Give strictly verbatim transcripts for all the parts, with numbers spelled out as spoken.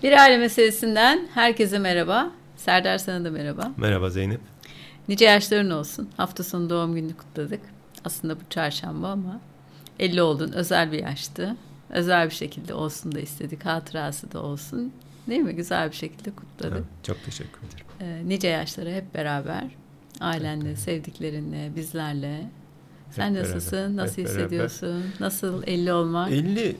Bir aile meselesinden herkese merhaba. Serdar, sana da merhaba. Merhaba Zeynep. Nice yaşların olsun. Hafta sonu doğum gününü kutladık. Aslında bu çarşamba ama elli oldun. Özel bir yaştı. Özel bir şekilde olsun da istedik. Hatırası da olsun. Değil mi? Güzel bir şekilde kutladık. Evet, çok teşekkür ederim. Ee, nice yaşlara hep beraber. Ailenle, evet, sevdiklerinle, bizlerle. Sen hep nasılsın? Beraber. Nasıl hep hissediyorsun? Beraber. Nasıl elli olmak? elli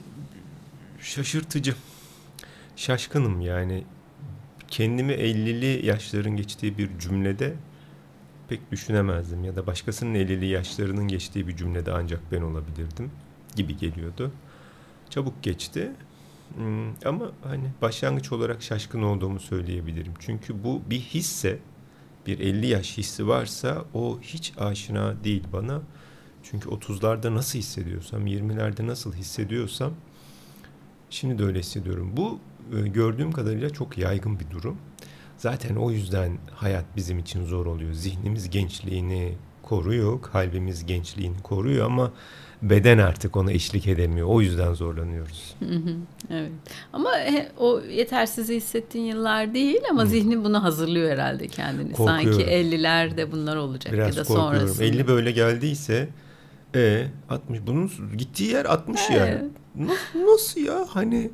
şaşırtıcı. Şaşkınım yani. Kendimi ellili yaşların geçtiği bir cümlede pek düşünemezdim. Ya da başkasının ellili yaşlarının geçtiği bir cümlede ancak ben olabilirdim gibi geliyordu. Çabuk geçti. Hmm, ama hani başlangıç olarak şaşkın olduğumu söyleyebilirim. Çünkü bu bir hisse, bir elli yaş hissi varsa o hiç aşina değil bana. Çünkü otuzlarda nasıl hissediyorsam, yirmilerde nasıl hissediyorsam şimdi de öyle hissediyorum. Bu gördüğüm kadarıyla çok yaygın bir durum. Zaten o yüzden hayat bizim için zor oluyor. Zihnimiz gençliğini koruyor, kalbimiz gençliğini koruyor ama beden artık ona eşlik edemiyor. O yüzden zorlanıyoruz. Hı hı, evet. Ama he, o yetersizliği hissettiğin yıllar değil ama hı. zihnin bunu hazırlıyor herhalde kendini. Korkuyorum. Sanki ellilerde bunlar olacak. Biraz ya da korkuyorum. sonrasında. elli böyle geldiyse e altmış, bunun gittiği yer altmış evet. Yani. Nasıl ya? Hani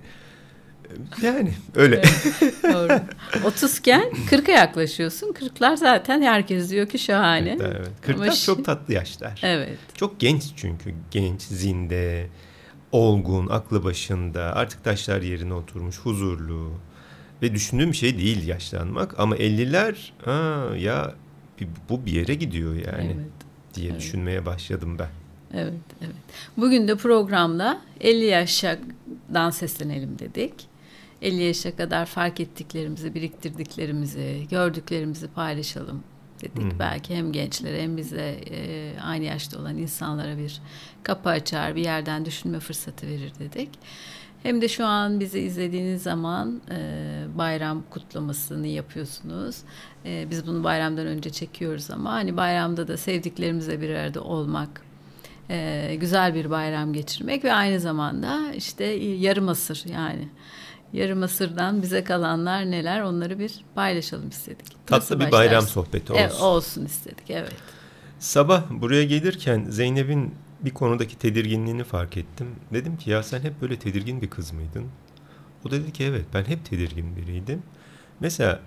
yani öyle. Evet, doğru. otuzken kırka yaklaşıyorsun. kırklar zaten herkes diyor ki şahane. Evet, evet. kırklar ama çok tatlı yaşlar. Evet. Çok genç çünkü. Genç, zinde, olgun, aklı başında. Artık taşlar yerine oturmuş, huzurlu. Ve düşündüğüm şey değil yaşlanmak. Ama elliler ha, ya bu bir yere gidiyor yani evet. diye evet. düşünmeye başladım ben. Evet, evet. Bugün de programda elli yaştan seslenelim dedik. elli yaşa kadar fark ettiklerimizi, biriktirdiklerimizi, gördüklerimizi paylaşalım dedik. Hmm. Belki hem gençlere hem bize e, aynı yaşta olan insanlara bir kapı açar, bir yerden düşünme fırsatı verir dedik. Hem de şu an bizi izlediğiniz zaman e, bayram kutlamasını yapıyorsunuz. E, biz bunu bayramdan önce çekiyoruz ama hani bayramda da sevdiklerimizle bir arada olmak, e, güzel bir bayram geçirmek ve aynı zamanda işte yarım asır yani. Yarım asırdan bize kalanlar neler, onları bir paylaşalım istedik. Tatlı Nasıl bir başlarsın? Bayram sohbeti olsun. Evet, olsun istedik, evet. Sabah buraya gelirken Zeynep'in bir konudaki tedirginliğini fark ettim. Dedim ki ya sen hep böyle tedirgin bir kız mıydın? O da dedi ki evet, ben hep tedirgin biriydim. Mesela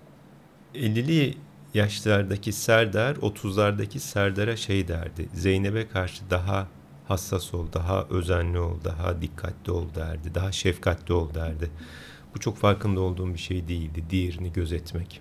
ellili yaşlardaki Serdar otuzlardaki Serdar'a şey derdi. Zeynep'e karşı daha hassas ol, daha özenli ol, daha dikkatli ol derdi. Daha şefkatli ol derdi. Bu çok farkında olduğum bir şey değildi. Diğerini gözetmek.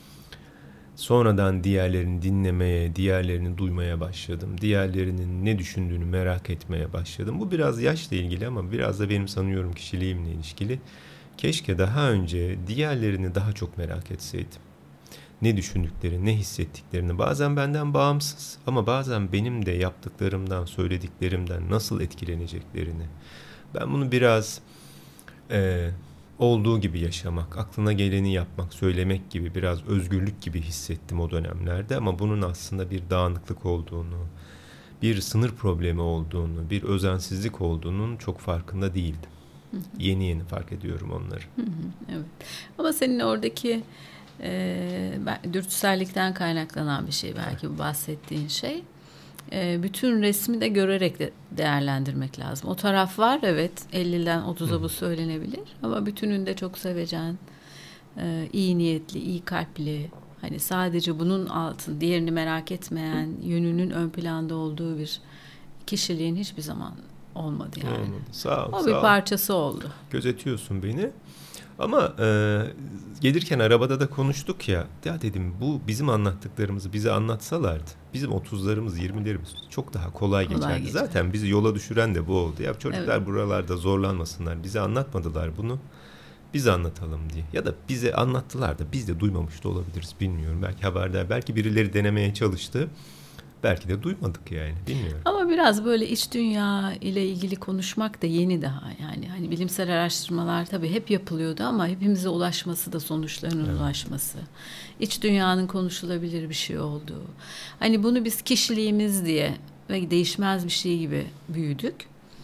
Sonradan diğerlerini dinlemeye, diğerlerini duymaya başladım. Diğerlerinin ne düşündüğünü merak etmeye başladım. Bu biraz yaşla ilgili ama biraz da benim sanıyorum kişiliğimle ilişkili. Keşke daha önce diğerlerini daha çok merak etseydim. Ne düşündüklerini, ne hissettiklerini, bazen benden bağımsız ama bazen benim de yaptıklarımdan, söylediklerimden nasıl etkileneceklerini. Ben bunu biraz e, olduğu gibi yaşamak, aklına geleni yapmak, söylemek gibi, biraz özgürlük gibi hissettim o dönemlerde. Ama bunun aslında bir dağınıklık olduğunu, bir sınır problemi olduğunu, bir özensizlik olduğunun çok farkında değildim. Hı hı. Yeni yeni fark ediyorum onları. Hı hı, evet. Ama senin oradaki E, dürtüsellikten kaynaklanan bir şey belki bu bahsettiğin şey. E, bütün resmi de görerek de değerlendirmek lazım. O taraf var, evet, elliden otuza bu söylenebilir ama bütününde çok sevecen, e, iyi niyetli, iyi kalpli, hani sadece bunun altın, diğerini merak etmeyen, yönünün ön planda olduğu bir kişiliğin hiçbir zaman olmadı yani. Olmadı. Sağ ol. O sağ bir ol. parçası oldu. Gözetiyorsun beni. Ama e, gelirken arabada da konuştuk ya, ya dedim bu bizim anlattıklarımızı bize anlatsalardı, bizim otuzlarımız, yirmilerimiz çok daha kolay, kolay geçerdi. Geçer. Zaten bizi yola düşüren de bu oldu. Ya çocuklar evet. buralarda zorlanmasınlar, bize anlatmadılar bunu, biz anlatalım diye. Ya da bize anlattılar da biz de duymamış da olabiliriz, bilmiyorum. Belki haberdar, belki birileri denemeye çalıştı. Belki de duymadık yani, bilmiyorum. Ama biraz böyle iç dünya ile ilgili konuşmak da yeni daha yani. Hani bilimsel araştırmalar tabii hep yapılıyordu ama hepimize ulaşması da sonuçlarının evet. ulaşması. İç dünyanın konuşulabilir bir şey olduğu. Hani bunu biz kişiliğimiz diye ve değişmez bir şey gibi büyüdük.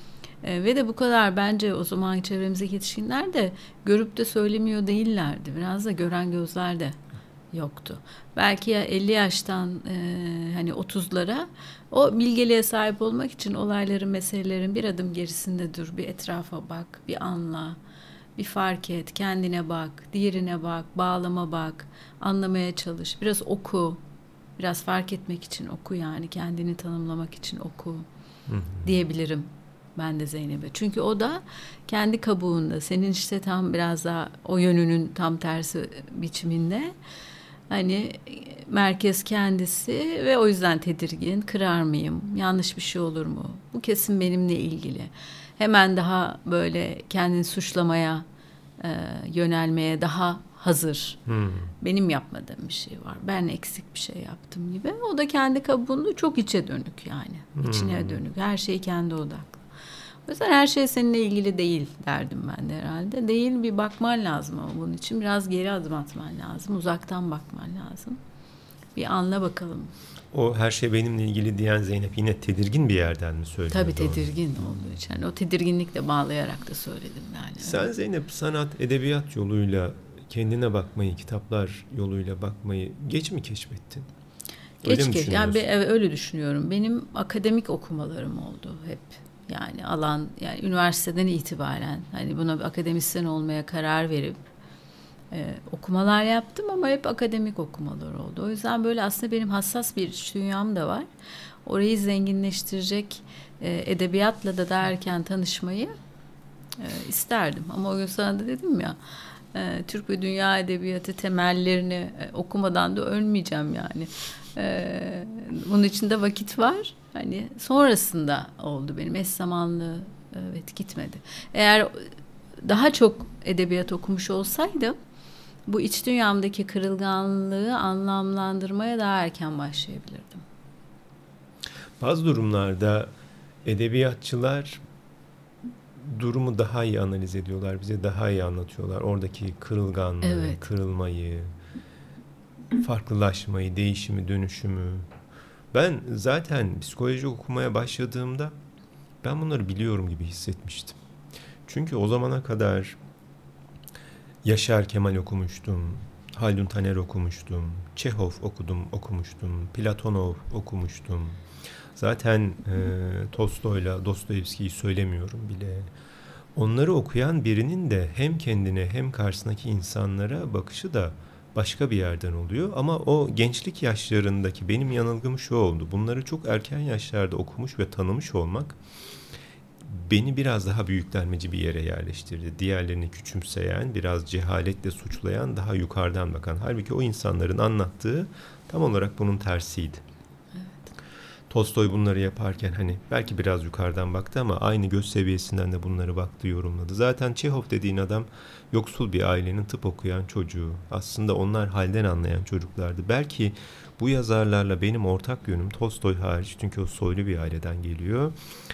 E, ve de bu kadar bence o zaman çevremizdeki yetişkinler de görüp de söylemiyor değillerdi. Biraz da gören gözler de yoktu. Belki ya elli yaştan e, hani otuzlara o bilgeliğe sahip olmak için olayların, meselelerin bir adım gerisinde dur, bir etrafa bak, bir anla, bir fark et, kendine bak, diğerine bak, bağlama bak, anlamaya çalış, biraz oku, biraz fark etmek için oku, yani kendini tanımlamak için oku Hı hı. diyebilirim ben de Zeynep'e. Çünkü o da kendi kabuğunda, senin işte tam biraz daha o yönünün tam tersi biçiminde, hani merkez kendisi ve o yüzden tedirgin, kırar mıyım, yanlış bir şey olur mu, bu kesin benimle ilgili. Hemen daha böyle kendini suçlamaya e, yönelmeye daha hazır. Hmm. Benim yapmadığım bir şey var, ben eksik bir şey yaptım gibi. O da kendi kabuğunda çok içe dönük, yani içine Hmm. dönük, her şey kendi odaklı. O yüzden her şey seninle ilgili değil derdim ben de herhalde. Değil, bir bakman lazım ama bunun için biraz geri adım atman lazım. Uzaktan bakman lazım. Bir anla bakalım. O her şey benimle ilgili diyen Zeynep yine tedirgin bir yerden mi söylüyor? Tabii tedirgin olduğu için. Yani o tedirginlikle bağlayarak da söyledim yani. Sen Zeynep sanat, edebiyat yoluyla kendine bakmayı, kitaplar yoluyla bakmayı geç mi keşfettin? Öyle Geç mi geç. Yani düşünüyorsun? evet, öyle düşünüyorum. Benim akademik okumalarım oldu hep. Yani alan, yani üniversiteden itibaren hani buna bir akademisyen olmaya karar verip e, okumalar yaptım ama hep akademik okumalar oldu. O yüzden böyle aslında benim hassas bir iç dünyam da var. Orayı zenginleştirecek e, edebiyatla da daha erken tanışmayı e, isterdim. Ama o gün sana da dedim ya, e, Türk ve Dünya Edebiyatı temellerini e, okumadan da ölmeyeceğim yani. E, bunun için de vakit var. Hani sonrasında oldu benim eş zamanlı, evet, gitmedi. Eğer daha çok edebiyat okumuş olsaydım bu iç dünyamdaki kırılganlığı anlamlandırmaya daha erken başlayabilirdim. Bazı durumlarda edebiyatçılar durumu daha iyi analiz ediyorlar, bize daha iyi anlatıyorlar. Oradaki kırılganlığı, Evet. kırılmayı, farklılaşmayı, değişimi, dönüşümü. Ben zaten psikoloji okumaya başladığımda ben bunları biliyorum gibi hissetmiştim. Çünkü o zamana kadar Yaşar Kemal okumuştum, Haldun Taner okumuştum, Çehov okudum, okumuştum, Platonov okumuştum. Zaten e, Tolstoy'la Dostoyevski'yi söylemiyorum bile. Onları okuyan birinin de hem kendine hem karşısındaki insanlara bakışı da başka bir yerden oluyor. Ama o gençlik yaşlarındaki benim yanılgım şu oldu. Bunları çok erken yaşlarda okumuş ve tanımış olmak beni biraz daha büyüklenmeci bir yere yerleştirdi. Diğerlerini küçümseyen, biraz cehaletle suçlayan, daha yukarıdan bakan. Halbuki o insanların anlattığı tam olarak bunun tersiydi. Evet. Tolstoy bunları yaparken hani belki biraz yukarıdan baktı ama aynı göz seviyesinden de bunları baktı, yorumladı. Zaten Çehov dediğin adam yoksul bir ailenin tıp okuyan çocuğu. Aslında onlar halden anlayan çocuklardı. Belki bu yazarlarla benim ortak yönüm, Tolstoy hariç, çünkü o soylu bir aileden geliyor.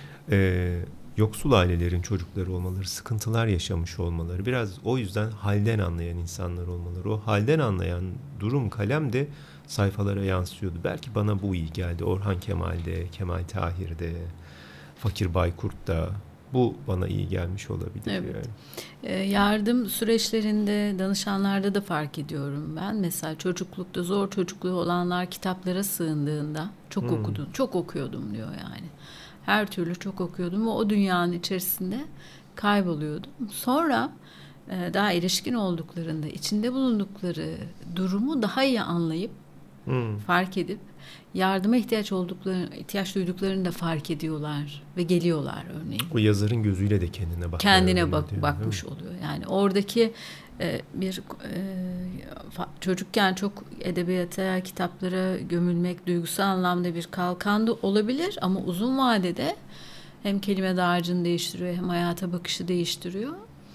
Ee, yoksul ailelerin çocukları olmaları, sıkıntılar yaşamış olmaları, biraz o yüzden halden anlayan insanlar olmaları. O halden anlayan durum kalem de sayfalara yansıyordu. Belki bana bu iyi geldi. Orhan Kemal'de, Kemal Tahir'de, Fakir Baykurt'ta bu bana iyi gelmiş olabilir. Evet. Yani. E, yardım süreçlerinde, danışanlarda da fark ediyorum ben. Mesela çocuklukta zor çocukluğu olanlar kitaplara sığındığında çok Hmm. okudum, çok okuyordum diyor yani. Her türlü çok okuyordum ve o dünyanın içerisinde kayboluyordum. Sonra e, daha erişkin olduklarında içinde bulundukları durumu daha iyi anlayıp, Hmm. fark edip yardıma ihtiyaç olduklarını, ihtiyaç duyduklarını da fark ediyorlar ve geliyorlar örneğin. O yazarın gözüyle de kendine bakmaya Kendine bak, diyor, bakmış oluyor. Yani oradaki e, bir e, fa, çocukken çok edebiyata, kitaplara gömülmek duygusal anlamda bir kalkan da olabilir ama uzun vadede hem kelime dağarcığını değiştiriyor hem hayata bakışı değiştiriyor.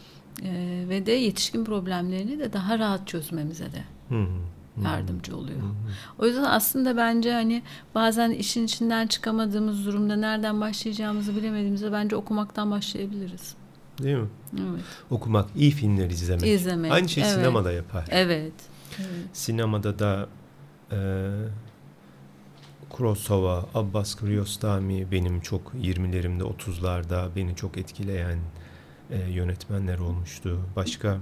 E, ve de yetişkin problemlerini de daha rahat çözmemize de Hmm. yardımcı oluyor. Hmm. O yüzden aslında bence hani bazen işin içinden çıkamadığımız durumda nereden başlayacağımızı bilemediğimizde bence okumaktan başlayabiliriz. Değil mi? Evet. Okumak, iyi filmler izlemek. İzlemek. Aynı şey evet. sinemada yapar. Evet. evet. Sinemada da e, Kurosawa, Abbas Kiarostami benim çok yirmilerimde, otuzlarda beni çok etkileyen e, yönetmenler olmuştu. Başka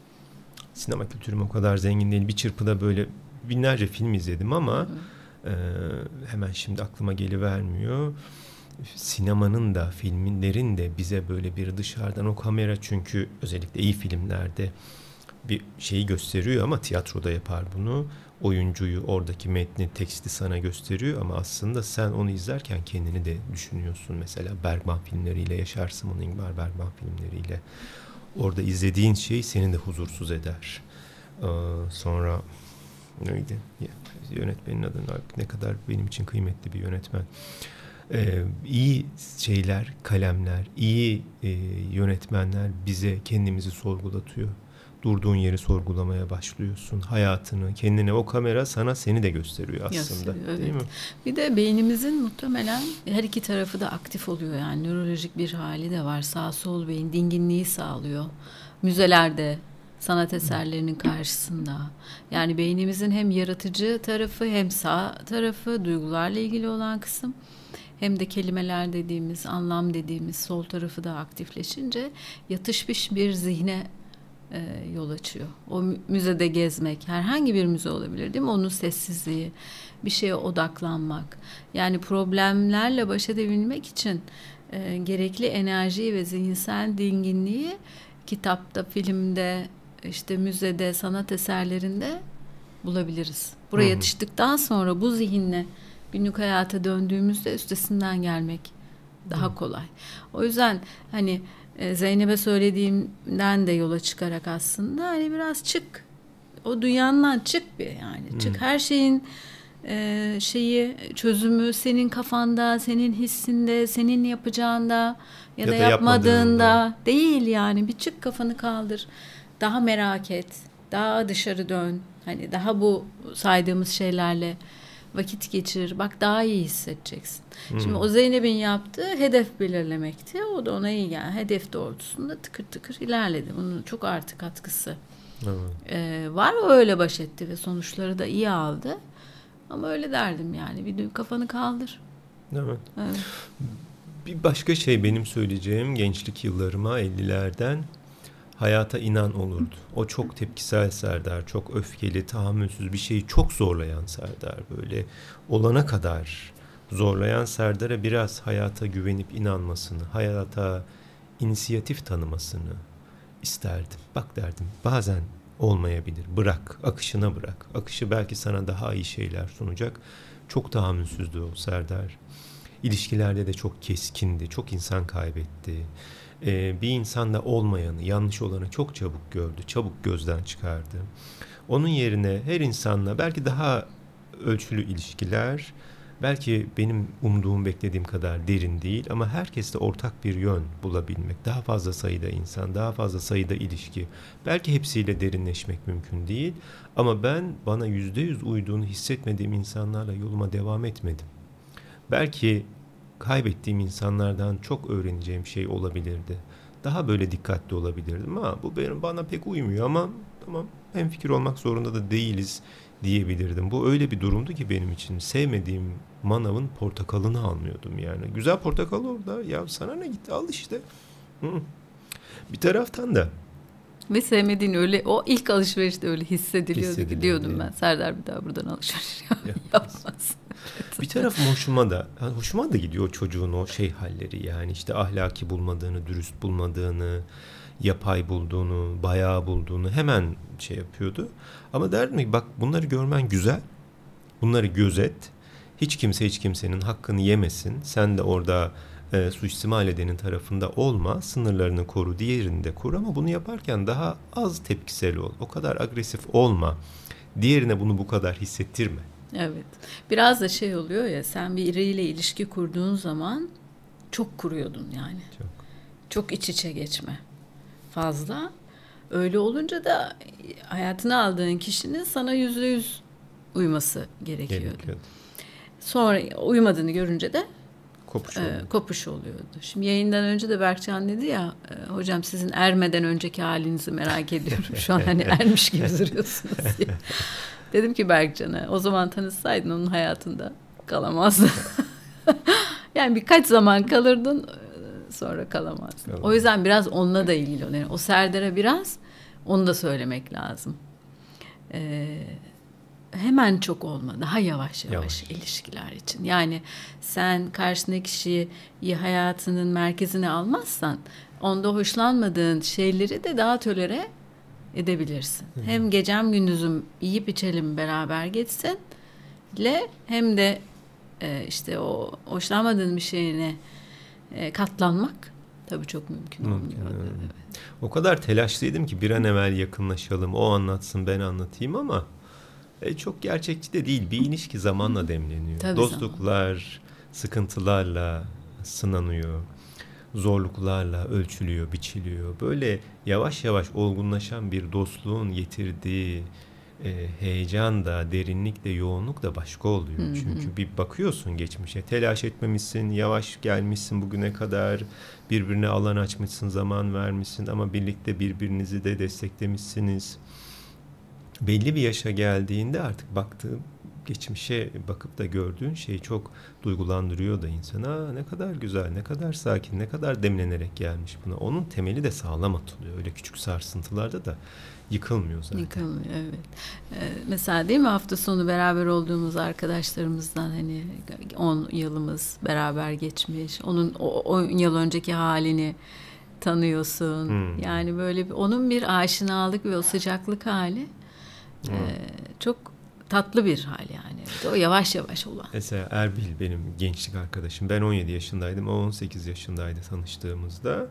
sinema kültürüm o kadar zengin değil. Bir çırpıda böyle binlerce film izledim ama e, hemen şimdi aklıma gelivermiyor. Sinemanın da, filmlerin de bize böyle bir dışarıdan o kamera, çünkü özellikle iyi filmlerde bir şeyi gösteriyor ama tiyatroda yapar bunu. Oyuncuyu, oradaki metni, teksti sana gösteriyor ama aslında sen onu izlerken kendini de düşünüyorsun. Mesela Bergman filmleriyle, Yaşar Sımon İngmar Bergman filmleriyle. Orada izlediğin şey seni de huzursuz eder. Ee, sonra neydi? Yönetmenin adı ne kadar benim için kıymetli bir yönetmen. Ee, iyi şeyler, kalemler, iyi e, yönetmenler bize kendimizi sorgulatıyor. Durduğun yeri sorgulamaya başlıyorsun. Hayatını, kendine, o kamera sana seni de gösteriyor aslında. Gösteriyor, evet. Değil mi? Bir de beynimizin muhtemelen her iki tarafı da aktif oluyor. Yani nörolojik bir hali de var. Sağ sol beyin dinginliği sağlıyor. Müzelerde, sanat eserlerinin karşısında. Yani beynimizin hem yaratıcı tarafı hem sağ tarafı, duygularla ilgili olan kısım, hem de kelimeler dediğimiz, anlam dediğimiz sol tarafı da aktifleşince yatışmış bir zihne e, yol açıyor. O müzede gezmek, herhangi bir müze olabilir değil mi? Onun sessizliği, bir şeye odaklanmak. Yani problemlerle baş edebilmek için e, gerekli enerjiyi ve zihinsel dinginliği kitapta, filmde, işte müzede, sanat eserlerinde bulabiliriz. Buraya hmm. yetiştikten sonra bu zihinle günlük hayata döndüğümüzde üstesinden gelmek daha hmm. kolay. O yüzden hani Zeynep'e söylediğimden de yola çıkarak aslında hani biraz çık. O dünyandan çık bir yani. Hmm. Çık, her şeyin e, şeyi, çözümü senin kafanda, senin hissinde, senin yapacağında ya, ya da, da yapmadığında, yapmadığında değil yani. Bir çık, kafanı kaldır. Daha merak et. Daha dışarı dön. Hani daha bu saydığımız şeylerle vakit geçir. Bak, daha iyi hissedeceksin. Hmm. Şimdi o Zeynep'in yaptığı hedef belirlemekti. O da ona iyi geldi. Hedef doğrultusunda tıkır tıkır ilerledi. Bunun çok artı katkısı evet. ee, var. O öyle baş etti ve sonuçları da iyi aldı. Ama öyle derdim yani. Bir kafanı kaldır. Evet. evet. Bir başka şey benim söyleyeceğim, gençlik yıllarıma ellilerden hayata inan olurdu. O çok tepkisel Serdar, çok öfkeli, tahammülsüz, bir şeyi çok zorlayan Serdar, böyle olana kadar zorlayan Serdar'a biraz hayata güvenip inanmasını, hayata inisiyatif tanımasını isterdim. Bak derdim, bazen olmayabilir, bırak, akışına bırak. Akışı belki sana daha iyi şeyler sunacak. Çok tahammülsüzdü o Serdar. İlişkilerde de çok keskindi, çok insan kaybetti. Ee, bir insanda olmayanı, yanlış olanı çok çabuk gördü, çabuk gözden çıkardı. Onun yerine her insanla belki daha ölçülü ilişkiler, belki benim umduğum, beklediğim kadar derin değil ama herkeste ortak bir yön bulabilmek, daha fazla sayıda insan, daha fazla sayıda ilişki, belki hepsiyle derinleşmek mümkün değil ama ben bana yüzde yüz uyduğunu hissetmediğim insanlarla yoluma devam etmedim. Belki kaybettiğim insanlardan çok öğreneceğim şey olabilirdi. Daha böyle dikkatli olabilirdim. Ha, bu benim bana pek uymuyor ama tamam, hemfikir olmak zorunda da değiliz diyebilirdim. Bu öyle bir durumdu ki benim için. Sevmediğim manavın portakalını almıyordum yani. Güzel portakal orada. Ya sana ne, gitti al işte. Hı. Bir taraftan da ve sevmediğin öyle, o ilk alışverişte öyle hissediliyordu. Gidiyordum ben. Serdar bir daha buradan alışveriş yapmaz. Bir tarafım hoşuma da hoşuma da gidiyor çocuğun o şey halleri, yani işte ahlaki bulmadığını, dürüst bulmadığını, yapay bulduğunu, bayağı bulduğunu hemen şey yapıyordu. Ama derdim ki bak, bunları görmen güzel. Bunları gözet. Hiç kimse hiç kimsenin hakkını yemesin. Sen de orada e, suistimal edenin tarafında olma. Sınırlarını koru, diğerini de koru ama bunu yaparken daha az tepkisel ol. O kadar agresif olma. Diğerine bunu bu kadar hissettirme. Evet. Biraz da şey oluyor ya, sen biriyle ilişki kurduğun zaman çok kuruyordun yani. Çok. Çok iç içe geçme. Fazla. Öyle olunca da hayatına aldığın kişinin sana yüzde yüz uyması gerekiyordu. Gerekiyordu. Sonra uymadığını görünce de kopuş, e, kopuş oluyordu. Şimdi yayından önce de Berkcan dedi ya, e, hocam sizin ermeden önceki halinizi merak ediyorum. Şu an hani ermiş gibi duruyorsunuz diye. Dedim ki Berkcan'a, o zaman tanışsaydın onun hayatında Kalamazdı. Yani birkaç zaman kalırdın, sonra kalamazdın. Kalamaz. O yüzden biraz onunla da ilgili oluyor. Yani o Serdar'a biraz onu da söylemek lazım. Ee, hemen çok olma, daha yavaş yavaş, Yavaş. ilişkiler için. Yani sen karşındaki kişiyi hayatının merkezine almazsan, onda hoşlanmadığın şeyleri de daha tolere edebilirsin. Hı. Hem gecem gündüzüm yiyip içelim beraber geçsin, le hem de e, işte o hoşlanmadığın bir şeyine e, katlanmak tabii çok mümkün, mümkün olmuyor. Evet. Evet. O kadar telaşlıydım ki bir an evvel yakınlaşalım, o anlatsın ben anlatayım ama e, çok gerçekçi de değil. Bir ilişki zamanla demleniyor. Tabii Dostluklar zaman. Sıkıntılarla sınanıyor. Zorluklarla ölçülüyor, biçiliyor. Böyle yavaş yavaş olgunlaşan bir dostluğun getirdiği e, heyecan da, derinlik de, yoğunluk da başka oluyor. Hı hı. Çünkü bir bakıyorsun geçmişe, telaş etmemişsin, yavaş gelmişsin bugüne kadar, birbirine alan açmışsın, zaman vermişsin ama birlikte birbirinizi de desteklemişsiniz. Belli bir yaşa geldiğinde artık baktığım, geçmişe bakıp da gördüğün şey çok duygulandırıyor da insana. Ne kadar güzel, ne kadar sakin, ne kadar demlenerek gelmiş buna. Onun temeli de sağlam atılıyor. Öyle küçük sarsıntılarda da yıkılmıyor zaten. Yıkılmıyor, evet. Ee, mesela değil mi, hafta sonu beraber olduğumuz arkadaşlarımızdan hani on yılımız beraber geçmiş. Onun on yıl önceki halini tanıyorsun. Hmm. Yani böyle bir, onun bir aşinalık ve o sıcaklık hali hmm. e, çok tatlı bir hal yani. O yavaş yavaş olan. Mesela Erbil benim gençlik arkadaşım. Ben on yedi yaşındaydım. O on sekiz yaşındaydı tanıştığımızda.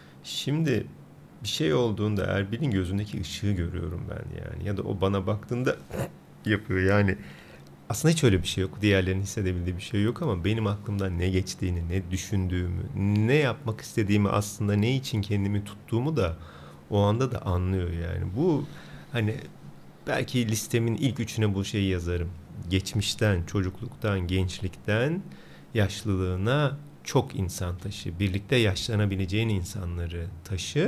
Şimdi bir şey olduğunda Erbil'in gözündeki ışığı görüyorum ben yani. Ya da o bana baktığında yapıyor yani. Aslında hiç öyle bir şey yok. Diğerlerinin hissedebildiği bir şey yok ama benim aklımdan ne geçtiğini, ne düşündüğümü, ne yapmak istediğimi, aslında ne için kendimi tuttuğumu da o anda da anlıyor yani. Bu hani belki listemin ilk üçüne bu şeyi yazarım. Geçmişten, çocukluktan, gençlikten yaşlılığına çok insan taşı. Birlikte yaşlanabileceğin insanları taşı.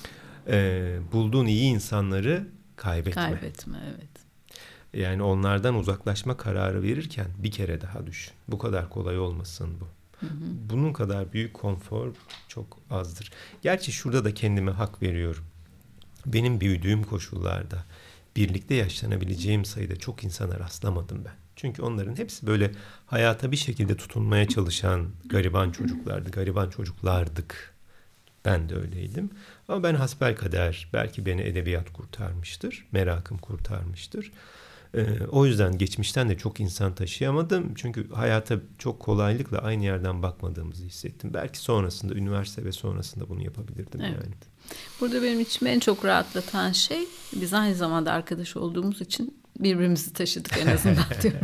Ee, bulduğun iyi insanları kaybetme. Kaybetme, evet. Yani onlardan uzaklaşma kararı verirken bir kere daha düşün. Bu kadar kolay olmasın bu. Hı hı. Bunun kadar büyük konfor çok azdır. Gerçi şurada da kendime hak veriyorum. Benim büyüdüğüm koşullarda birlikte yaşlanabileceğim sayıda çok insana rastlamadım ben. Çünkü onların hepsi böyle hayata bir şekilde tutunmaya çalışan gariban çocuklardı. Gariban çocuklardık. Ben de öyleydim. Ama ben hasbelkader, belki beni edebiyat kurtarmıştır. Merakım kurtarmıştır. Ee, o yüzden geçmişten de çok insan taşıyamadım. Çünkü hayata çok kolaylıkla aynı yerden bakmadığımızı hissettim. Belki sonrasında, üniversite ve sonrasında bunu yapabilirdim evet. yani. Burada benim içimi en çok rahatlatan şey, biz aynı zamanda arkadaş olduğumuz için birbirimizi taşıdık en azından diyorum.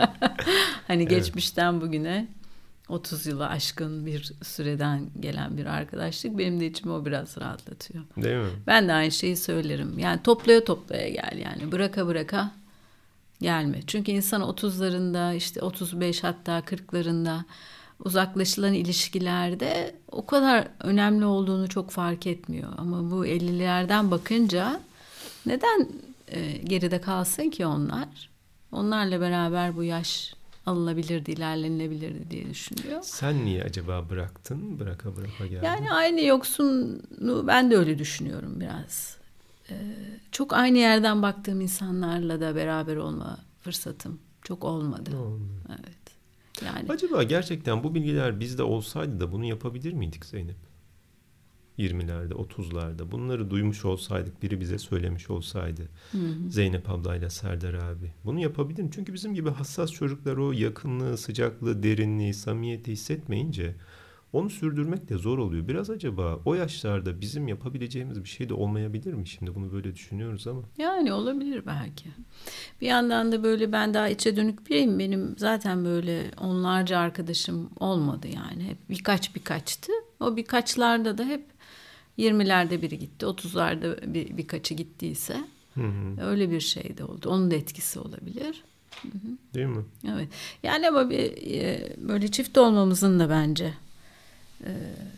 Hani evet. Geçmişten bugüne otuz yılı aşkın bir süreden gelen bir arkadaşlık benim de içimi o biraz rahatlatıyor. Değil mi? Ben de aynı şeyi söylerim. Yani toplaya toplaya gel yani, bıraka bıraka gelme. Çünkü insan otuzlarında, işte otuz beş hatta kırklarında uzaklaşılan ilişkilerde o kadar önemli olduğunu çok fark etmiyor. Ama bu ellilerden bakınca neden e, geride kalsın ki onlar? Onlarla beraber bu yaş alınabilirdi, ilerlenilebilirdi diye düşünüyor. Sen niye acaba bıraktın? Bıraka bıraka geldin. Yani aynı yoksunluğu ben de öyle düşünüyorum biraz. Ee, çok aynı yerden baktığım insanlarla da beraber olma fırsatım çok olmadı. Olmadı. Evet. Yani acaba gerçekten bu bilgiler bizde olsaydı da bunu yapabilir miydik Zeynep? yirmilerde, otuzlarda bunları duymuş olsaydık, biri bize söylemiş olsaydı, hı hı. Zeynep ablayla Serdar abi, bunu yapabilirim. Çünkü bizim gibi hassas çocuklar o yakınlığı, sıcaklığı, derinliği, samimiyeti hissetmeyince onu sürdürmek de zor oluyor. Biraz acaba o yaşlarda bizim yapabileceğimiz bir şey de olmayabilir mi? Şimdi bunu böyle düşünüyoruz ama. Yani olabilir belki. Bir yandan da böyle ben daha içe dönük biriyim. Benim zaten böyle onlarca arkadaşım olmadı yani. Hep birkaç birkaçtı. O birkaçlarda da hep yirmilerde biri gitti, otuzlarda bir, birkaçı gittiyse hı hı. öyle bir şey de oldu. Onun da etkisi olabilir. Hı hı. Değil mi? Evet. Yani ama bir, böyle çift olmamızın da bence e,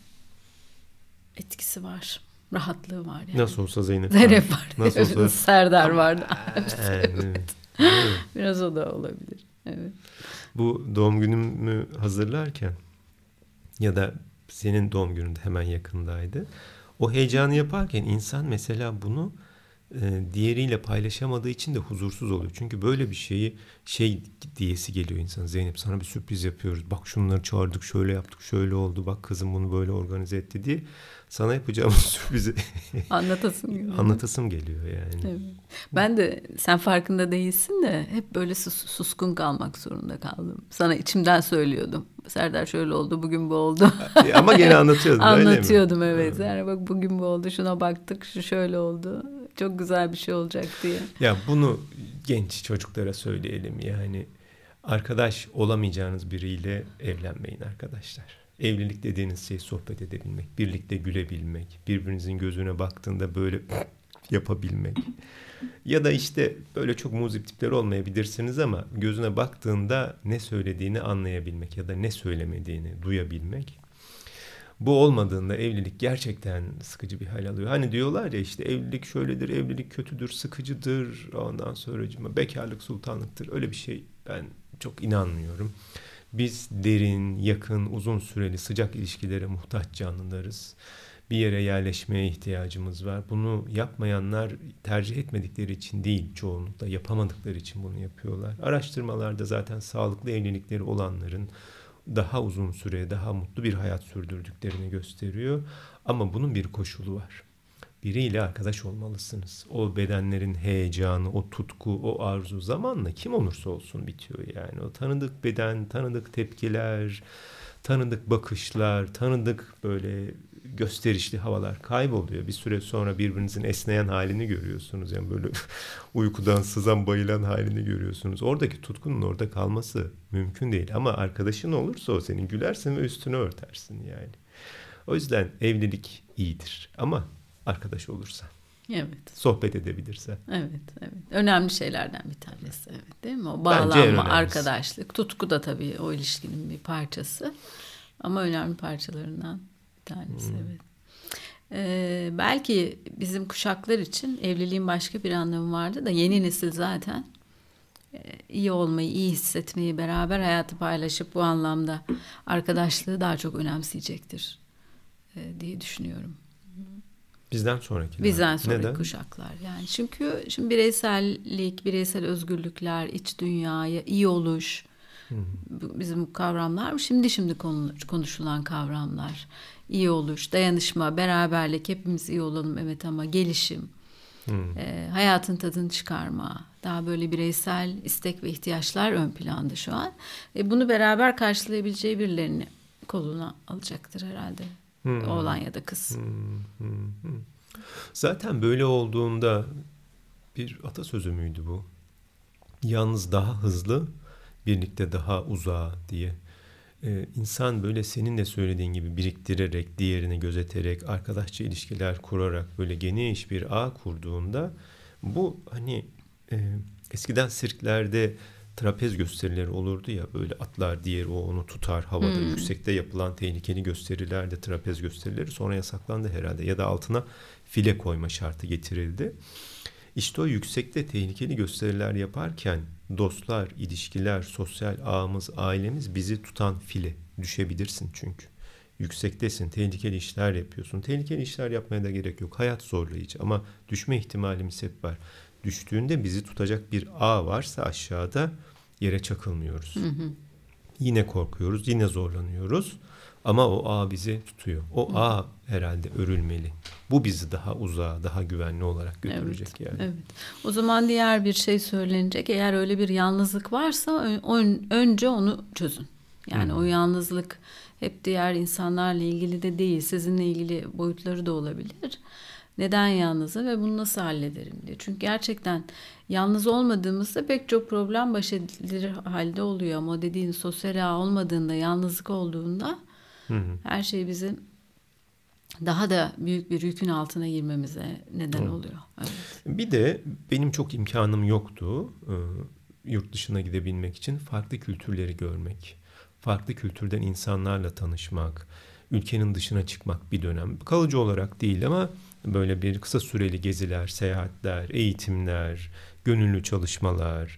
etkisi var. Rahatlığı var yani. Nasıl olsa Zeynep, Zeynep var. Nasıl olsa Serdar vardı. Evet. Biraz o da olabilir. Evet. bu doğum günümü hazırlarken ya da senin doğum günün de hemen yakındaydı. O heyecanı yaparken insan mesela bunu e, diğeriyle paylaşamadığı için de huzursuz oluyor. Çünkü böyle bir şeyi şey diyesi geliyor insan. Zeynep, sana bir sürpriz yapıyoruz. Bak şunları çağırdık, şöyle yaptık, şöyle oldu. Bak kızım bunu böyle organize etti diye. Sana yapacağımız sürprizi Anlatasım geliyor. Anlatasım geliyor yani. Evet. Ben de sen farkında değilsin de hep böyle sus, suskun kalmak zorunda kaldım. Sana içimden söylüyordum. Serdar şöyle oldu, bugün bu oldu. Ama gene anlatıyordun öyle mi? Anlatıyordum evet. Yani bak bugün bu oldu, şuna baktık, şu şöyle oldu. Çok güzel bir şey olacak diye. Ya bunu genç çocuklara söyleyelim yani. Arkadaş olamayacağınız biriyle evlenmeyin arkadaşlar. Evlilik dediğiniz şey sohbet edebilmek, birlikte gülebilmek, birbirinizin gözüne baktığında böyle yapabilmek. Ya da işte böyle çok muzip tipler olmayabilirsiniz ama gözüne baktığında ne söylediğini anlayabilmek ya da ne söylemediğini duyabilmek. Bu olmadığında evlilik gerçekten sıkıcı bir hal alıyor. Hani diyorlar ya işte evlilik şöyledir, evlilik kötüdür, sıkıcıdır. Ondan sonra bekarlık sultanlıktır. Öyle bir şey ben çok inanmıyorum. Biz derin, yakın, uzun süreli sıcak ilişkilere muhtaç canlılarız. Bir yere yerleşmeye ihtiyacımız var. Bunu yapmayanlar tercih etmedikleri için değil, çoğunlukla yapamadıkları için bunu yapıyorlar. Araştırmalarda zaten sağlıklı evlilikleri olanların daha uzun süre, daha mutlu bir hayat sürdürdüklerini gösteriyor. Ama bunun bir koşulu var. Biriyle arkadaş olmalısınız. O bedenlerin heyecanı, o tutku, o arzu zamanla kim olursa olsun bitiyor yani. O tanıdık beden, tanıdık tepkiler, tanıdık bakışlar, tanıdık böyle gösterişli havalar kayboluyor. Bir süre sonra birbirinizin esneyen halini görüyorsunuz. Yani böyle uykudan sızan, bayılan halini görüyorsunuz. Oradaki tutkunun orada kalması mümkün değil. Ama arkadaşın olursa o senin gülersin ve üstünü örtersin yani. O yüzden evlilik iyidir. Ama arkadaş olursa. Evet. Sohbet edebilirse. Evet, evet. Önemli şeylerden bir tanesi, evet, değil mi? O bağlanma, arkadaşlık, tutku da tabii o ilişkinin bir parçası. Ama önemli parçalarından bir tanesi, hmm. evet. Ee, belki bizim kuşaklar için evliliğin başka bir anlamı vardı da yeni nesil zaten e, iyi olmayı, iyi hissetmeyi, beraber hayatı paylaşıp bu anlamda arkadaşlığı daha çok önemseyecektir e, diye düşünüyorum. Bizden sonraki. Bizden sonraki Neden? Kuşaklar. Yani çünkü şimdi bireysellik, bireysel özgürlükler, iç dünyaya iyi oluş, hmm. bizim kavramlar şimdi şimdi konuşulan kavramlar. İyi oluş, dayanışma, beraberlik, hepimiz iyi olalım evet ama gelişim, hmm. e, hayatın tadını çıkarma, daha böyle bireysel istek ve ihtiyaçlar ön planda şu an. E, bunu beraber karşılayabileceği birilerini koluna alacaktır herhalde. Hmm. Oğlan ya da kız. Hmm. Hmm. Hmm. Zaten böyle olduğunda bir atasözü müydü bu? Yalnız daha hızlı, birlikte daha uzağa diye. Ee, insan böyle senin de söylediğin gibi biriktirerek, diğerini gözeterek, arkadaşça ilişkiler kurarak böyle geniş bir ağ kurduğunda bu hani e, eskiden sirklerde trapez gösterileri olurdu ya, böyle atlar diğeri o onu tutar havada, hmm. yüksekte yapılan tehlikeli gösterilerde trapez gösterileri sonra yasaklandı herhalde ya da altına file koyma şartı getirildi. İşte o yüksekte tehlikeli gösteriler yaparken dostlar, ilişkiler, sosyal ağımız, ailemiz bizi tutan file. Düşebilirsin çünkü. Yüksektesin, tehlikeli işler yapıyorsun. Tehlikeli işler yapmaya da gerek yok. Hayat zorlayıcı ama düşme ihtimalimiz hep var. Düştüğünde bizi tutacak bir ağ varsa aşağıda yere çakılmıyoruz. Hı hı. Yine korkuyoruz, yine zorlanıyoruz. Ama o ağ bizi tutuyor. O hı. ağ herhalde örülmeli. Bu bizi daha uzağa, daha güvenli olarak götürecek evet, yani. Evet. O zaman diğer bir şey söylenecek. Eğer öyle bir yalnızlık varsa ön, önce onu çözün. Yani hı. o yalnızlık hep diğer insanlarla ilgili de değil. Sizinle ilgili boyutları da olabilir. Neden yalnızım ve bunu nasıl hallederim diye. Çünkü gerçekten yalnız olmadığımızda pek çok problem baş edilir halde oluyor. Ama o dediğin sosyal ağ olmadığında, yalnızlık olduğunda hı hı. her şey bizim daha da büyük bir yükün altına girmemize neden hı. oluyor. Evet. Bir de benim çok imkanım yoktu yurt dışına gidebilmek için, farklı kültürleri görmek, farklı kültürden insanlarla tanışmak, ülkenin dışına çıkmak bir dönem. Kalıcı olarak değil ama böyle bir kısa süreli geziler, seyahatler, eğitimler, gönüllü çalışmalar,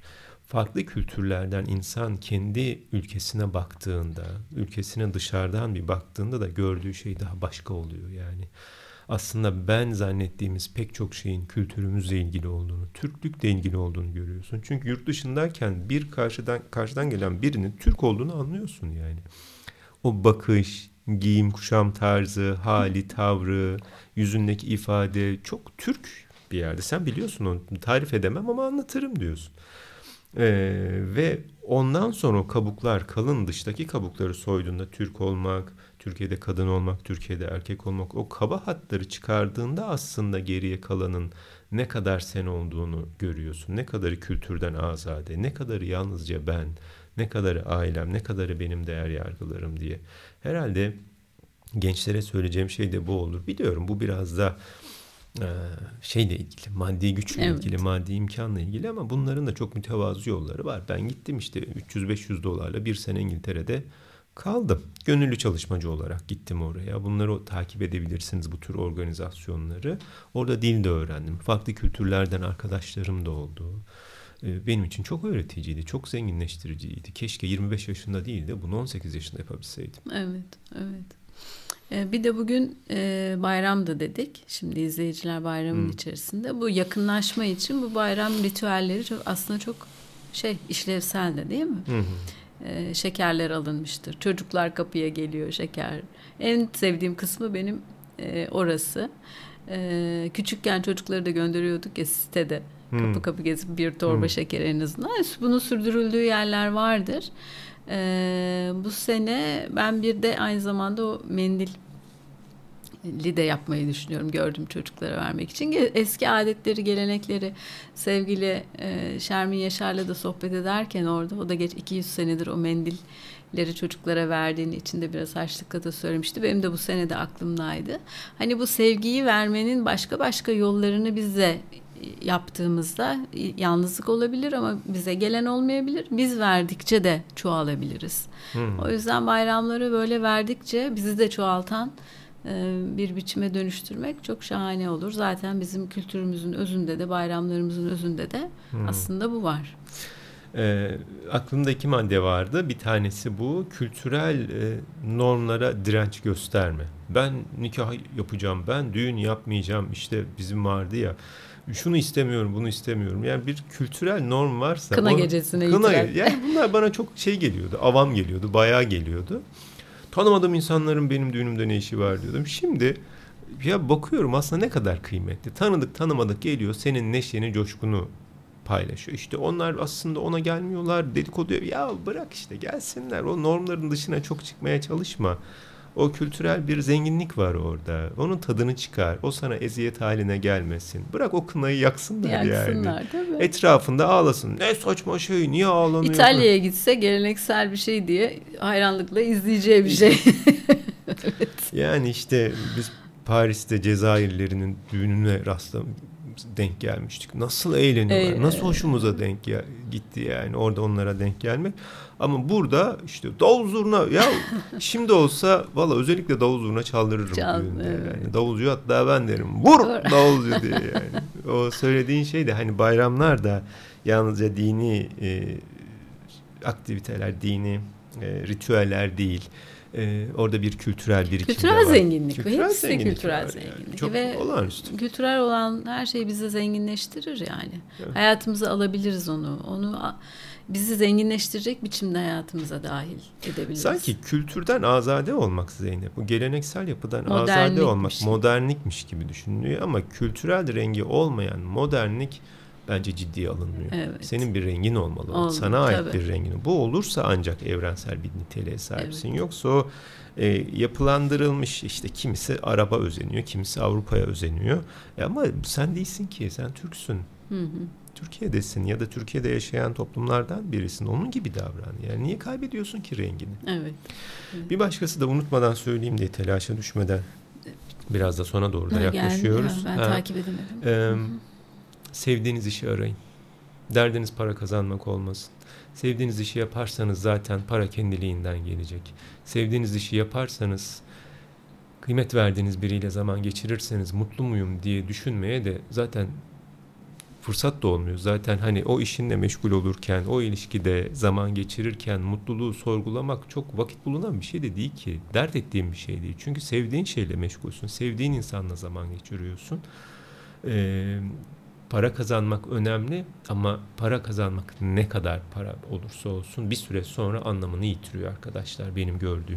farklı kültürlerden insan kendi ülkesine baktığında, ülkesine dışarıdan bir baktığında da gördüğü şey daha başka oluyor yani. Aslında ben zannettiğimiz pek çok şeyin kültürümüzle ilgili olduğunu, Türklükle ilgili olduğunu görüyorsun. Çünkü yurt dışındayken bir karşıdan karşıdan gelen birinin Türk olduğunu anlıyorsun yani. O bakış, giyim, kuşam tarzı, hali, tavrı, yüzündeki ifade çok Türk bir yerde. Sen biliyorsun onu, tarif edemem ama anlatırım diyorsun. Ee, ve ondan sonra o kabuklar, kalın dıştaki kabukları soyduğunda Türk olmak, Türkiye'de kadın olmak, Türkiye'de erkek olmak, o kaba hatları çıkardığında aslında geriye kalanın ne kadar sen olduğunu görüyorsun. Ne kadarı kültürden azade, ne kadarı yalnızca ben, ne kadarı ailem, ne kadarı benim değer yargılarım diye. Herhalde gençlere söyleyeceğim şey de bu olur. Biliyorum bu biraz da e, şeyle ilgili, maddi güçle Evet. ilgili, maddi imkanla ilgili ama bunların da çok mütevazı yolları var. Ben gittim işte üç yüz beş yüz dolarla bir sene İngiltere'de kaldım. Gönüllü çalışmacı olarak gittim oraya. Bunları takip edebilirsiniz, bu tür organizasyonları. Orada dil de öğrendim. Farklı kültürlerden arkadaşlarım da oldu. Benim için çok öğreticiydi, çok zenginleştiriciydi. Keşke yirmi beş yaşında değil de bunu on sekiz yaşında yapabilseydim. Evet, evet. Ee, bir de bugün e, bayramda dedik. Şimdi izleyiciler bayramın hmm. içerisinde. Bu yakınlaşma için bu bayram ritüelleri çok, aslında çok şey işlevsel de değil mi? Hmm. Ee, şekerler alınmıştır. Çocuklar kapıya geliyor şeker. En sevdiğim kısmı benim e, orası. E, küçükken çocukları da gönderiyorduk ya sitede. Hmm. Kapı kapı gezip bir torba hmm. şeker en azından. Bunun sürdürüldüğü yerler vardır. Ee, bu sene ben bir de aynı zamanda o mendilli de yapmayı düşünüyorum. Gördüm çocuklara vermek için. Eski adetleri, gelenekleri sevgili e, Şermin Yaşar'la da sohbet ederken orada o da geç iki yüz senedir o mendilleri çocuklara verdiğini içinde biraz harçlıkla da söylemişti. Benim de bu sene de aklımdaydı. Hani bu sevgiyi vermenin başka başka yollarını bize yaptığımızda yalnızlık olabilir ama bize gelen olmayabilir. Biz verdikçe de çoğalabiliriz. Hmm. O yüzden bayramları böyle verdikçe bizi de çoğaltan bir biçime dönüştürmek çok şahane olur. Zaten bizim kültürümüzün özünde de bayramlarımızın özünde de hmm. aslında bu var. E, aklımda iki madde vardı. Bir tanesi bu kültürel e, normlara direnç gösterme. Ben nikah yapacağım, ben düğün yapmayacağım. İşte bizim vardı ya. Şunu istemiyorum, bunu istemiyorum. Yani bir kültürel norm varsa... Kına onu, gecesine kına, yani bunlar bana çok şey geliyordu, avam geliyordu, bayağı geliyordu. Tanımadığım insanların benim düğünümde ne işi var diyordum. Şimdi ya bakıyorum aslında ne kadar kıymetli. Tanıdık tanımadık geliyor, senin neşeni, coşkunu paylaşıyor. İşte onlar aslında ona gelmiyorlar, dedikodu. Ya bırak işte gelsinler, o normların dışına çok çıkmaya çalışma. O kültürel bir zenginlik var orada. Onun tadını çıkar. O sana eziyet haline gelmesin. Bırak o kınayı yaksınlar, yaksınlar yani. Tabii. Etrafında ağlasın. Ne saçma şey, niye ağlanıyor? İtalya'ya gitse geleneksel bir şey diye hayranlıkla izleyeceği bir şey. Evet. Yani işte biz Paris'te Cezayirlilerinin düğününe rastlam denk gelmiştik. Nasıl eğleniyorlar. Ee, nasıl hoşumuza denk gel- gitti yani orada onlara denk gelmek. Ama burada işte davul zurna ya şimdi olsa valla özellikle davul zurna çaldırırım Çal, düğünde evet. Yani. Davulcu hatta ben derim vur davulcu diye yani. O söylediğin şey de hani bayramlar da yalnızca dini e, aktiviteler, dini e, ritüeller değil. Ee, orada bir kültürel birikim kültürel var. Zenginlik kültürel ve hepsi zenginlik kültürel var zenginlik. Yani. Çok ve olağanüstü. Kültürel olan her şey bizi zenginleştirir yani. Evet. Hayatımıza alabiliriz onu. Onu bizi zenginleştirecek biçimde hayatımıza dahil edebiliriz. Sanki kültürden azade olmak Zeynep. Bu geleneksel yapıdan azade olmak modernlikmiş gibi düşünülüyor ama kültürel rengi olmayan modernlik bence ciddiye alınmıyor. Evet. Senin bir rengin olmalı. Oldu, sana ait tabii. bir rengin. Bu olursa ancak evrensel bir niteliğe sahipsin. Evet. Yoksa o e, yapılandırılmış işte kimisi araba özeniyor, kimisi Avrupa'ya özeniyor. E ama sen değilsin ki, sen Türksün. Hı hı. Türkiye'desin ya da Türkiye'de yaşayan toplumlardan birisin. Onun gibi davran. Yani niye kaybediyorsun ki rengini? Evet. Evet. Bir başkası da unutmadan söyleyeyim diye telaşa düşmeden biraz da sona doğru da ha, yaklaşıyoruz. Yani, ben ha. takip edemedim. Ee, sevdiğiniz işi arayın. Derdiniz para kazanmak olmasın. Sevdiğiniz işi yaparsanız zaten para kendiliğinden gelecek. Sevdiğiniz işi yaparsanız, kıymet verdiğiniz biriyle zaman geçirirseniz mutlu muyum diye düşünmeye de zaten fırsat da olmuyor. Zaten hani o işinle meşgul olurken, o ilişkide zaman geçirirken mutluluğu sorgulamak çok vakit bulunan bir şey de değil ki. Dert ettiğin bir şey değil. Çünkü sevdiğin şeyle meşgulsün. Sevdiğin insanla zaman geçiriyorsun. Ee, para kazanmak önemli ama para kazanmak ne kadar para olursa olsun bir süre sonra anlamını yitiriyor arkadaşlar, benim gördüğüm.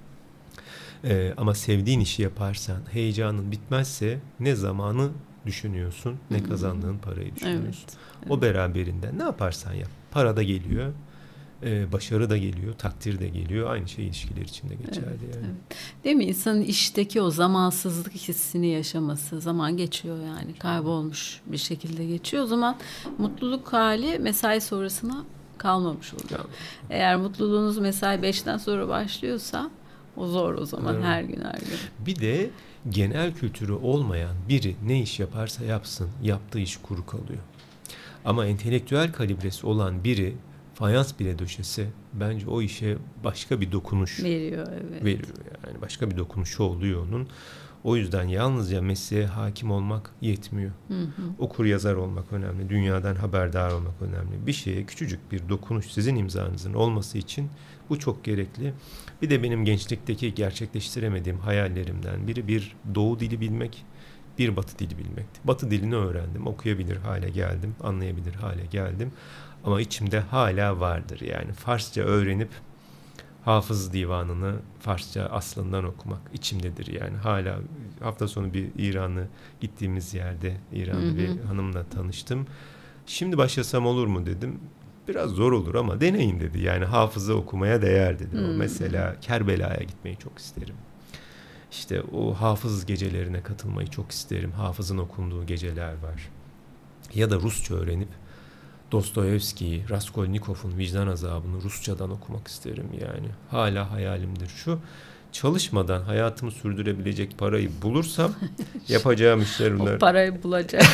Ee, ama sevdiğin işi yaparsan, heyecanın bitmezse ne zamanı düşünüyorsun, ne kazandığın parayı düşünüyorsun. Evet, evet. O beraberinde ne yaparsan yap. Para da geliyor, e, başarı da geliyor, takdir de geliyor. Aynı şey ilişkiler için de geçerli. Evet, yani. Evet. Değil mi? İnsanın işteki o zamansızlık hissini yaşaması, zaman geçiyor yani. Kaybolmuş bir şekilde geçiyor. O zaman mutluluk hali mesai sonrasına kalmamış oluyor. Tamam. Eğer mutluluğunuz mesai beşten sonra başlıyorsa o zor o zaman, evet. Her gün her gün. Bir de genel kültürü olmayan biri ne iş yaparsa yapsın, yaptığı iş kuru kalıyor. Ama entelektüel kalibresi olan biri fayans bile döşese bence o işe başka bir dokunuş veriyor. Evet. Veriyor yani, başka bir dokunuşu oluyor onun. O yüzden yalnızca mesleğe hakim olmak yetmiyor. Hı hı. Okur yazar olmak önemli, dünyadan haberdar olmak önemli. Bir şeye küçücük bir dokunuş sizin imzanızın olması için bu çok gerekli. Bir de benim gençlikteki gerçekleştiremediğim hayallerimden biri bir doğu dili bilmek, bir batı dili bilmekti. Batı dilini öğrendim, okuyabilir hale geldim, anlayabilir hale geldim. Ama içimde hala vardır yani Farsça öğrenip Hafız Divanı'nı Farsça aslından okumak içimdedir yani. Hala hafta sonu bir İranlı gittiğimiz yerde İranlı hı hı. bir hanımla tanıştım. Şimdi başlasam olur mu dedim. Biraz zor olur ama deneyin dedi. Yani hafızı okumaya değer dedi. Hmm. O mesela Kerbela'ya gitmeyi çok isterim. İşte o hafız gecelerine katılmayı çok isterim. Hafızın okunduğu geceler var. Ya da Rusça öğrenip Dostoyevski'yi, Raskolnikov'un Vicdan Azabı'nı Rusçadan okumak isterim yani. Hala hayalimdir şu. Çalışmadan hayatımı sürdürebilecek parayı bulursam yapacağım işler bunlar. O parayı bulacak.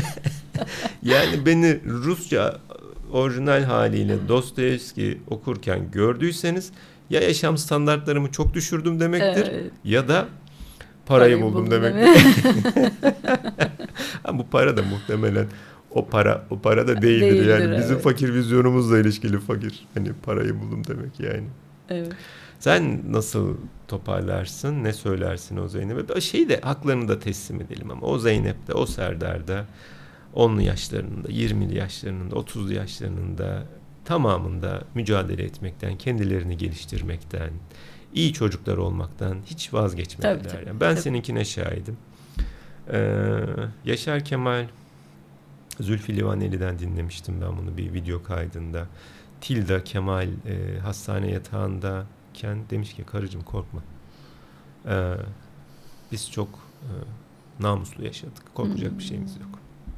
Yani beni Rusça orijinal haliyle Dostoyevski okurken gördüyseniz ya yaşam standartlarımı çok düşürdüm demektir, evet. Ya da parayı, parayı buldum, buldum demektir. Ama bu para da muhtemelen o para o para da değildir, değildir yani evet. Bizim fakir vizyonumuzla ilişkili fakir. Hani parayı buldum demek yani. Evet. Sen nasıl toparlarsın? Ne söylersin o Zeynep'e? Şeyi de haklarını da teslim edelim ama o Zeynep'te, o Serdar'da onlu yaşlarında, yirmili yaşlarında, otuzlu yaşlarında tamamında mücadele etmekten, kendilerini geliştirmekten, iyi çocuklar olmaktan hiç vazgeçmediler. Tabii, tabii, yani ben tabii. Seninkine şahidim. Ee, Yaşar Kemal Zülfü Livaneli'den dinlemiştim ben bunu bir video kaydında. Tilda Kemal e, hastane yatağındayken demiş ki karıcığım korkma. Ee, biz çok e, namuslu yaşadık. Korkacak hmm. bir şeyimiz yok.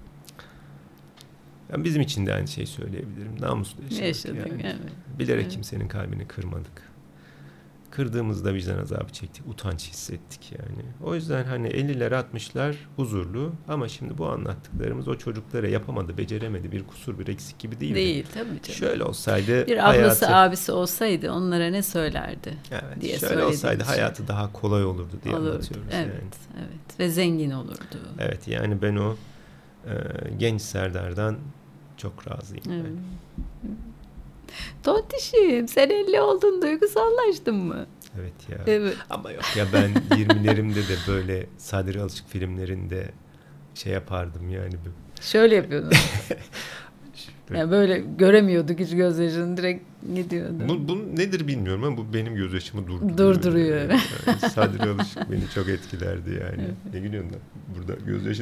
Yani bizim için de aynı şeyi söyleyebilirim. Namuslu yaşadık. Yaşadık yani. Evet. Bilerek evet. kimsenin kalbini kırmadık. Kırdığımızda vicdan azabı çektik. Utanç hissettik yani. O yüzden hani elliler altmışlar huzurlu ama şimdi bu anlattıklarımız o çocuklara yapamadı, beceremedi, bir kusur, bir eksik gibi değildi. Değil tabii canım. Şöyle olsaydı bir ablası hayatı, abisi olsaydı onlara ne söylerdi evet, diye şöyle olsaydı şey. Hayatı daha kolay olurdu diye olurdu. Anlatıyoruz evet, yani. Evet ve zengin olurdu. Evet yani ben o e, genç Serdar'dan çok razıyım. Evet. Yani. Tontişim sen elli oldun, duygusallaştın mı? Evet ya. Evet. Ama yok ya ben yirmilerimde de böyle Sadri Alışık filmlerinde şey yapardım yani. Şöyle yapıyordun. Yani böyle göremiyorduk hiç gözyaşını, direkt gidiyordu. Bu, bu nedir bilmiyorum ama bu benim gözyaşımı durduruyor. Durduruyor. Yani. Yani Sadri Alışık beni çok etkilerdi yani. Evet. Ne gülüyorsun lan? Burada gözyaşı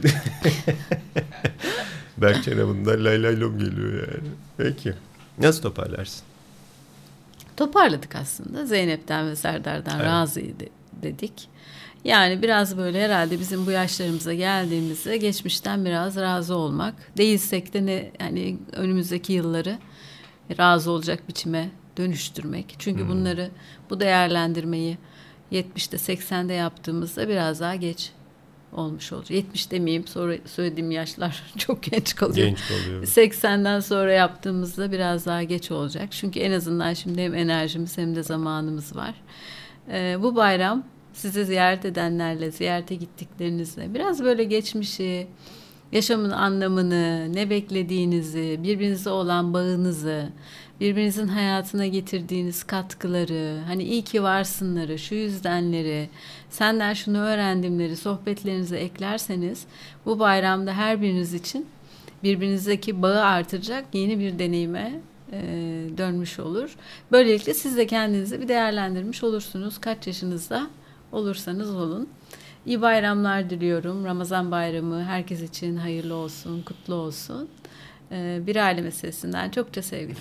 Berkcan Avun'dan lay lay lom geliyor yani. Peki. Nasıl toparlarsın? Toparladık aslında. Zeynep'ten ve Serdar'dan evet. razıydı dedik. Yani biraz böyle herhalde bizim bu yaşlarımıza geldiğimizde geçmişten biraz razı olmak. Değilsek de ne yani önümüzdeki yılları razı olacak biçime dönüştürmek. Çünkü hmm. bunları, bu değerlendirmeyi yetmişte seksende yaptığımızda biraz daha geç olmuş olacak. yetmiş demeyeyim, sonra söylediğim yaşlar çok genç kalıyor. Genç kalıyor. seksenden sonra yaptığımızda biraz daha geç olacak. Çünkü en azından şimdi hem enerjimiz hem de zamanımız var. Ee, bu bayram sizi ziyaret edenlerle, ziyarete gittiklerinizle biraz böyle geçmişi, yaşamın anlamını, ne beklediğinizi, birbirinize olan bağınızı, birbirinizin hayatına getirdiğiniz katkıları, hani iyi ki varsınları, şu yüzdenleri, senden şunu öğrendimleri sohbetlerinize eklerseniz bu bayramda her biriniz için birbirinizdeki bağı artıracak yeni bir deneyime e, dönmüş olur. Böylelikle siz de kendinizi bir değerlendirmiş olursunuz. Kaç yaşınızda olursanız olun. İyi bayramlar diliyorum. Ramazan bayramı herkes için hayırlı olsun, kutlu olsun. E, bir aile meselesinden çokça sevgiler.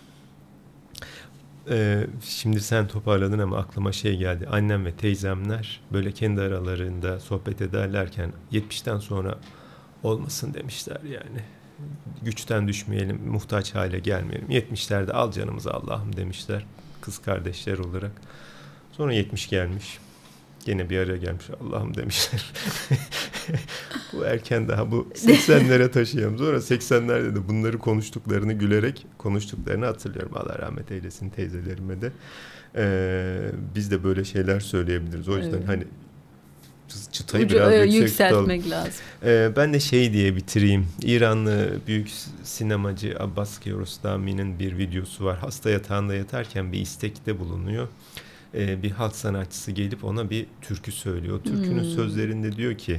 Ee, şimdi sen toparladın ama aklıma şey geldi. Annem ve teyzemler böyle kendi aralarında sohbet ederlerken yetmişten sonra olmasın demişler yani. Güçten düşmeyelim, muhtaç hale gelmeyelim. yetmişlerde al canımızı Allah'ım demişler kız kardeşler olarak. Sonra yetmiş gelmiş. Gene bir araya gelmiş Allah'ım demişler. Bu erken daha bu seksenlere taşıyalım. Sonra seksenlerde de bunları konuştuklarını gülerek konuştuklarını hatırlıyorum. Allah rahmet eylesin teyzelerime de. Ee, biz de böyle şeyler söyleyebiliriz. O yüzden evet. Hani çıtayı Ucu, biraz e, yüksek yükseltmek tutalım. lazım. Ee, ben de şey diye bitireyim. İranlı büyük sinemacı Abbas Kiarostami'nin bir videosu var. Hasta yatağında yatarken bir istekte bulunuyor. Ee, bir halk sanatçısı gelip ona bir türkü söylüyor. O türkünün hmm. sözlerinde diyor ki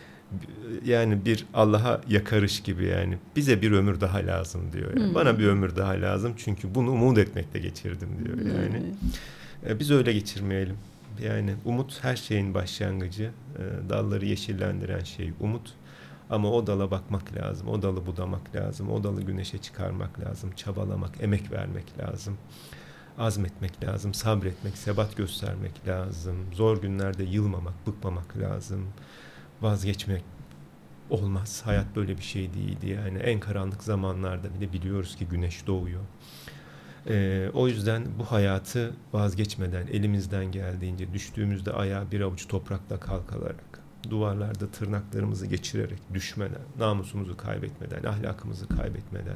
yani bir Allah'a yakarış gibi yani bize bir ömür daha lazım diyor. Yani. Hmm. Bana bir ömür daha lazım çünkü bunu umut etmekle geçirdim diyor yani. Hmm. Ee, biz öyle geçirmeyelim. Yani umut her şeyin başlangıcı. Ee, dalları yeşillendiren şey umut. Ama o dala bakmak lazım. O dalı budamak lazım. O dalı güneşe çıkarmak lazım. Çabalamak, emek vermek lazım. Azmetmek lazım, sabretmek, sebat göstermek lazım. Zor günlerde yılmamak, bıkmamak lazım. Vazgeçmek olmaz. Hayat böyle bir şey değildi. Yani en karanlık zamanlarda bile biliyoruz ki güneş doğuyor. Ee, o yüzden bu hayatı vazgeçmeden, elimizden geldiğince düştüğümüzde ayağa bir avuç toprakla kalkalarak, duvarlarda tırnaklarımızı geçirerek, düşmeden, namusumuzu kaybetmeden, ahlakımızı kaybetmeden,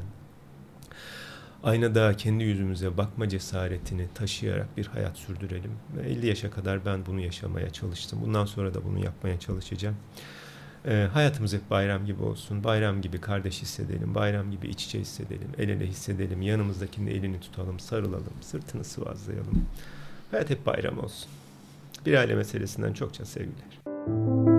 aynada kendi yüzümüze bakma cesaretini taşıyarak bir hayat sürdürelim. Ve elli yaşa kadar ben bunu yaşamaya çalıştım. Bundan sonra da bunu yapmaya çalışacağım. Ee, hayatımız hep bayram gibi olsun. Bayram gibi kardeş hissedelim. Bayram gibi iç içe hissedelim. El ele hissedelim. Yanımızdakinin elini tutalım, sarılalım. Sırtını sıvazlayalım. Hayat hep bayram olsun. Bir aile meselesinden çokça sevgiler.